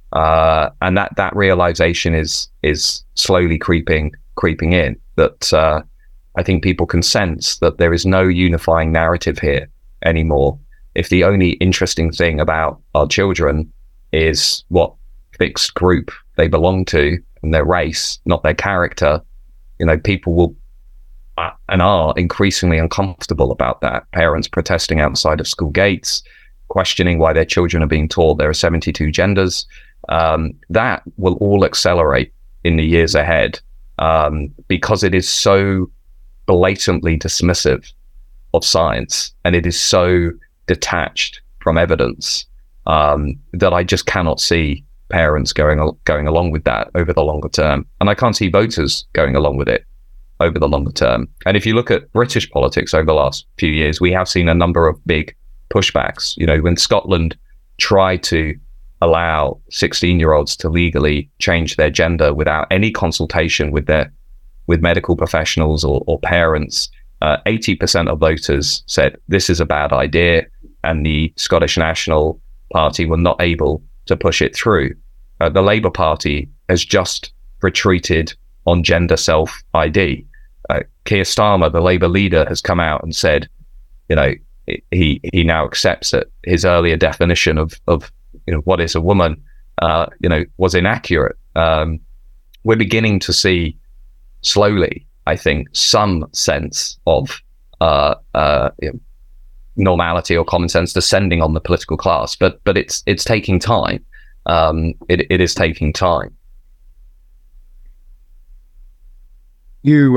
uh, and that that realization is is slowly creeping creeping in. That uh, I think people can sense that there is no unifying narrative here anymore. If the only interesting thing about our children is what fixed group they belong to and their race, not their character, you know, people will uh, and are increasingly uncomfortable about that. Parents protesting outside of school gates, questioning why their children are being taught there are seventy-two genders. Um, that will all accelerate in the years ahead um, because it is so blatantly dismissive of science, and it is so detached from evidence um, that I just cannot see parents going going along with that over the longer term, and I can't see voters going along with it over the longer term. And if you look at British politics over the last few years, we have seen a number of big pushbacks. You know, when Scotland tried to allow sixteen-year-olds to legally change their gender without any consultation with their with medical professionals or, or parents, uh, eighty percent of voters said this is a bad idea, and the Scottish National Party were not able to push it through. Uh, the Labour Party has just retreated on gender self-I D. Uh, Keir Starmer, the Labour leader, has come out and said, you know, he he now accepts that his earlier definition of of you know what is a woman, uh, you know, was inaccurate. Um, we're beginning to see slowly, I think, some sense of uh, uh, you know, normality or common sense descending on the political class, but but it's it's taking time. Um, it it is taking time. You um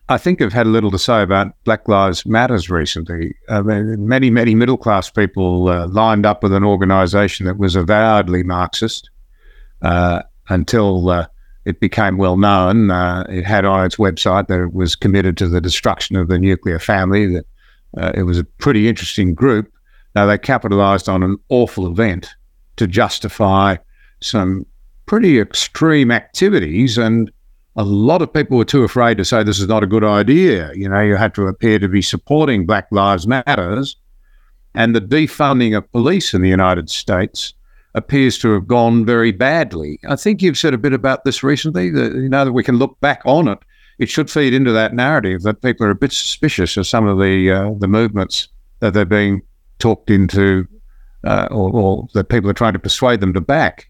I think have had a little to say about Black Lives Matters recently. I mean, many, many middle-class people uh, lined up with an organisation that was avowedly Marxist uh, until uh, it became well known. Uh, it had on its website that it was committed to the destruction of the nuclear family, that uh, it was a pretty interesting group. Now, they capitalised on an awful event to justify some pretty extreme activities, and a lot of people were too afraid to say this is not a good idea. You know, you had to appear to be supporting Black Lives Matters, and the defunding of police in the United States appears to have gone very badly. I think you've said a bit about this recently, that, you know, that we can look back on it. It should feed into that narrative that people are a bit suspicious of some of the uh, the movements that they're being talked into, uh, or, or that people are trying to persuade them to back.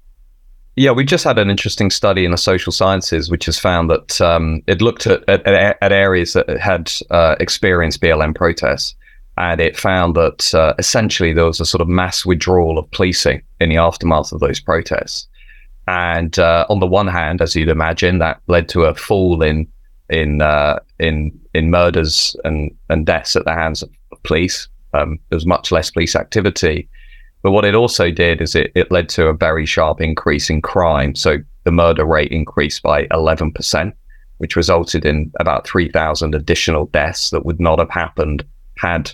Yeah, we just had an interesting study in the social sciences, which has found that um, it looked at, at, at areas that had uh, experienced B L M protests, and it found that uh, essentially there was a sort of mass withdrawal of policing in the aftermath of those protests. And uh, on the one hand, as you'd imagine, that led to a fall in in uh, in in murders and, and deaths at the hands of police. Um, there was much less police activity. But what it also did is it, it led to a very sharp increase in crime. So the murder rate increased by eleven percent, which resulted in about three thousand additional deaths that would not have happened had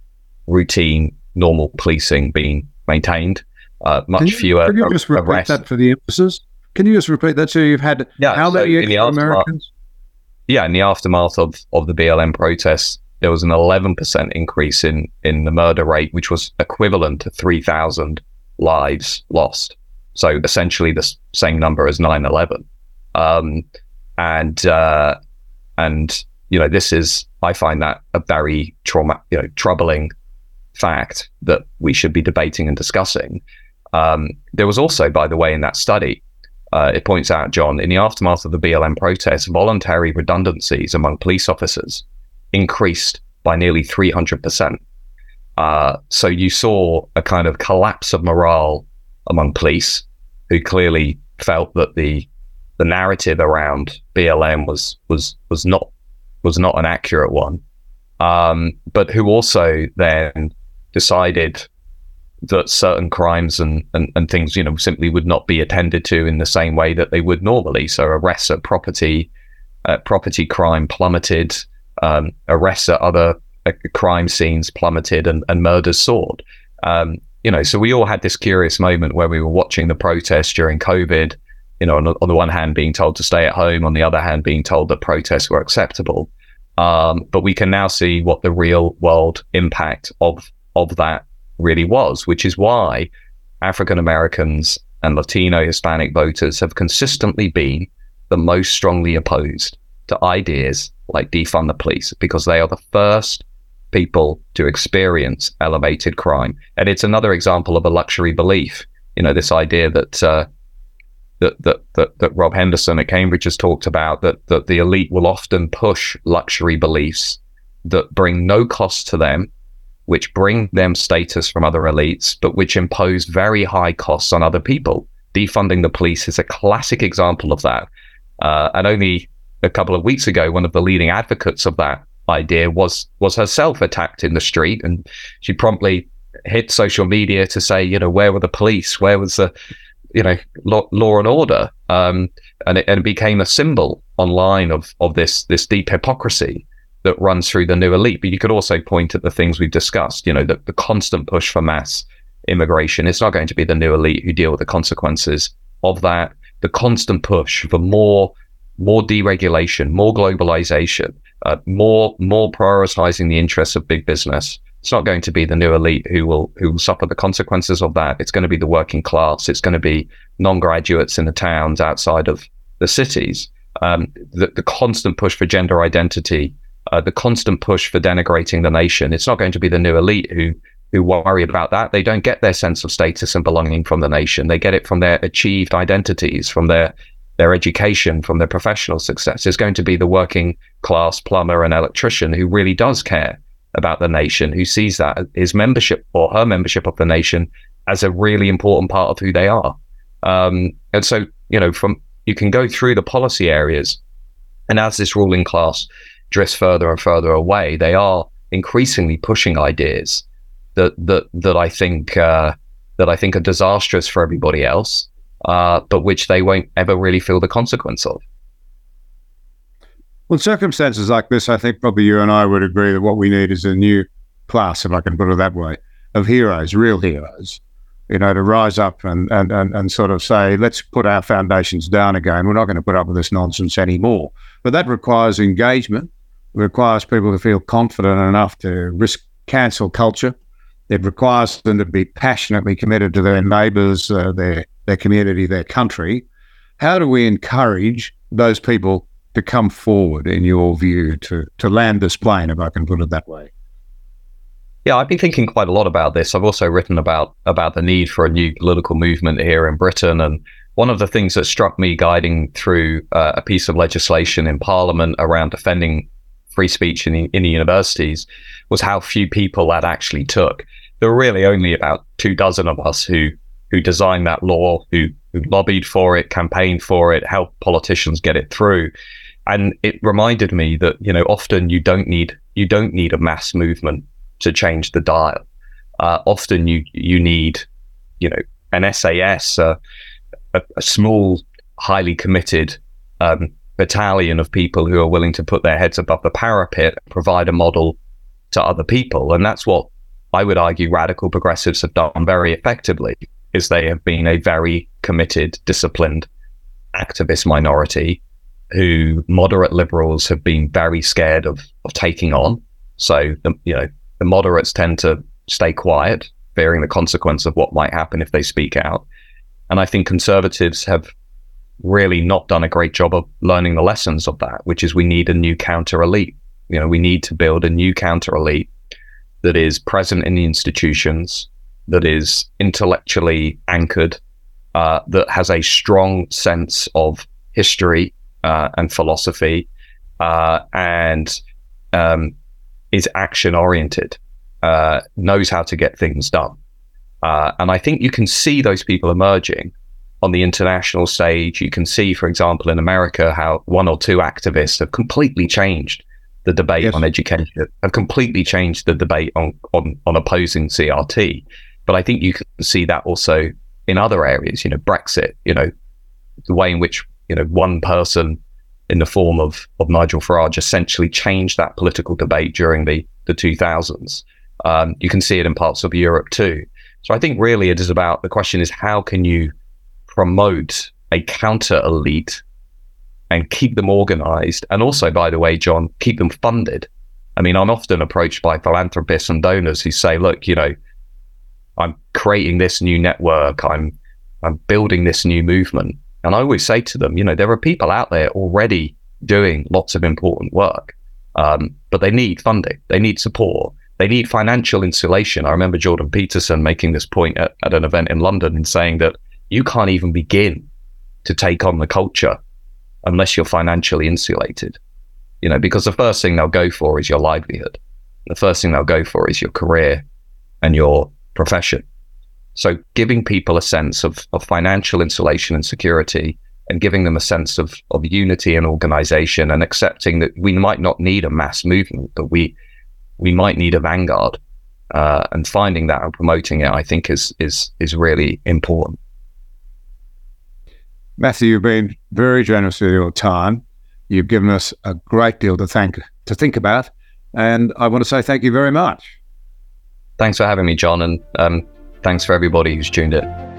routine, normal policing been maintained. Uh, much can you, fewer Can you just repeat arrests. that for the emphasis? Can you just repeat that? So you've had Yeah, how so many in the aftermath- Americans? Yeah, in the aftermath of, of the B L M protests, there was an eleven percent increase in, in the murder rate, which was equivalent to three thousand lives lost. So essentially the s- same number as nine eleven. Um, and, uh, and, you know, this is, I find that a very trauma, you know, troubling fact that we should be debating and discussing. Um, there was also, by the way, in that study, uh, it points out, John, in the aftermath of the B L M protests, voluntary redundancies among police officers increased by nearly three hundred percent. Uh, so you saw a kind of collapse of morale among police, who clearly felt that the the narrative around B L M was was was not was not an accurate one, um, but who also then decided that certain crimes and, and, and things, you know, simply would not be attended to in the same way that they would normally. So arrests at property, uh, property crime plummeted, um, arrests at other uh, crime scenes plummeted, and, and murders soared. Um, you know, so we all had this curious moment where we were watching the protests during COVID, you know, on, on the one hand being told to stay at home, on the other hand being told that protests were acceptable. Um, but we can now see what the real world impact of of that really was, which is why African Americans and Latino Hispanic voters have consistently been the most strongly opposed to ideas like defund the police, because they are the first people to experience elevated crime. And it's another example of a luxury belief, you know, this idea that uh, that, that that that Rob Henderson at Cambridge has talked about, that that the elite will often push luxury beliefs that bring no cost to them, which bring them status from other elites, but which impose very high costs on other people. Defunding the police is a classic example of that. Uh, and only a couple of weeks ago, one of the leading advocates of that idea was was herself attacked in the street, and she promptly hit social media to say, you know, where were the police? Where was the, you know, law, law and order? Um, and, it, and it became a symbol online of of this this deep hypocrisy that runs through the new elite. But you could also point at the things we've discussed, you know, the, the constant push for mass immigration. It's not going to be the new elite who deal with the consequences of that. The constant push for more, more deregulation, more globalization, uh, more, more prioritizing the interests of big business. It's not going to be the new elite who will, who will suffer the consequences of that. It's going to be the working class. It's going to be non-graduates in the towns outside of the cities. Um, the, the constant push for gender identity, Uh, the constant push for denigrating the nation. It's not going to be the new elite who who worry about that. They don't get their sense of status and belonging from the nation. They get it from their achieved identities, from their their education, from their professional success. It's going to be the working class plumber and electrician who really does care about the nation, who sees that his membership or her membership of the nation as a really important part of who they are. Um, and so, you know, from you can go through the policy areas And as this ruling class drifts further and further away, they are increasingly pushing ideas that that that I think uh, that I think are disastrous for everybody else, uh, but which they won't ever really feel the consequence of. Well, circumstances like this, I think probably you and I would agree that what we need is a new class, if I can put it that way, of heroes, real heroes, you know, to rise up and, and, and, and sort of say, let's put our foundations down again. We're not going to put up with this nonsense anymore. But that requires engagement. It requires people to feel confident enough to risk cancel culture. It requires them to be passionately committed to their neighbours, uh, their, their community, their country. How do we encourage those people to come forward, in your view, to, to land this plane, if I can put it that way? Yeah, I've been thinking quite a lot about this. I've also written about about the need for a new political movement here in Britain. And one of the things that struck me guiding through uh, a piece of legislation in Parliament around defending free speech in the, in the universities was how few people that actually took. There were really only about two dozen of us who who designed that law, who, who lobbied for it, campaigned for it, helped politicians get it through. And it reminded me that, you know, often you don't need you don't need a mass movement to change the dial. Uh, often you you need, you know, an S A S, uh, a, a small, highly committed um, battalion of people who are willing to put their heads above the parapet, provide a model to other people. And that's what I would argue radical progressives have done very effectively, is they have been a very committed, disciplined activist minority who moderate liberals have been very scared of, of taking on. So, the, you know, the moderates tend to stay quiet, fearing the consequence of what might happen if they speak out. And I think conservatives have really not done a great job of learning the lessons of that, which is we need a new counter elite. You know, we need to build a new counter elite that is present in the institutions, that is intellectually anchored, uh, that has a strong sense of history uh, and philosophy, uh, and um, is action-oriented, uh, knows how to get things done. Uh, and I think you can see those people emerging on the international stage. You can see, for example, in America, how one or two activists have completely changed the debate yes. on education, have completely changed the debate on, on, on opposing C R T. But I think you can see that also in other areas, you know, Brexit, you know, the way in which, you know, one person in the form of, of Nigel Farage essentially changed that political debate during the, the two thousands. Um, you can see it in parts of Europe too. So I think really it is about, the question is, how can you promote a counter elite and keep them organized? And also, by the way, John, keep them funded. I mean, I'm often approached by philanthropists and donors who say, look, you know, I'm creating this new network, I'm I'm building this new movement. And I always say to them, you know, there are people out there already doing lots of important work, um, but they need funding, they need support, they need financial insulation. I remember Jordan Peterson making this point at, at an event in London and saying that you can't even begin to take on the culture unless you're financially insulated, you know, because the first thing they'll go for is your livelihood. The first thing they'll go for is your career and your profession. So giving people a sense of, of financial insulation and security, and giving them a sense of, of unity and organization, and accepting that we might not need a mass movement, but we we might need a vanguard, uh, and finding that and promoting it, I think is is is really important. Matthew, you've been very generous with your time. You've given us a great deal to thank to think about, and I want to say thank you very much. Thanks for having me, John, and um, thanks for everybody who's tuned in.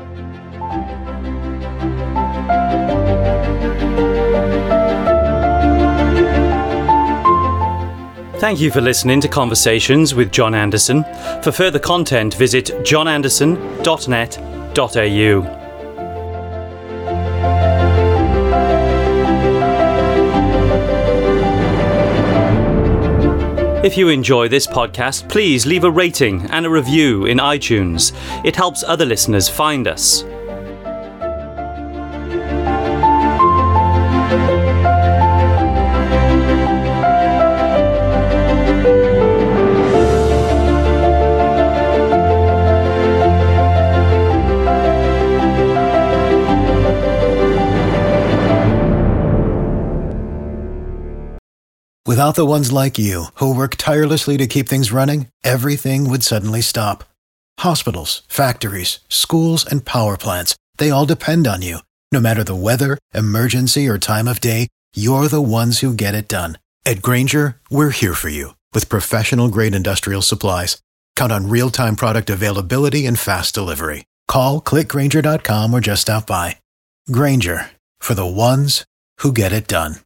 Thank you for listening to Conversations with John Anderson. For further content, visit john anderson dot net dot a u. If you enjoy this podcast, please leave a rating and a review in iTunes. It helps other listeners find us. Without the ones like you, who work tirelessly to keep things running, everything would suddenly stop. Hospitals, factories, schools, and power plants, they all depend on you. No matter the weather, emergency, or time of day, you're the ones who get it done. At Grainger, we're here for you with professional-grade industrial supplies. Count on real-time product availability and fast delivery. Call, click Grainger dot com, or just stop by. Grainger, for the ones who get it done.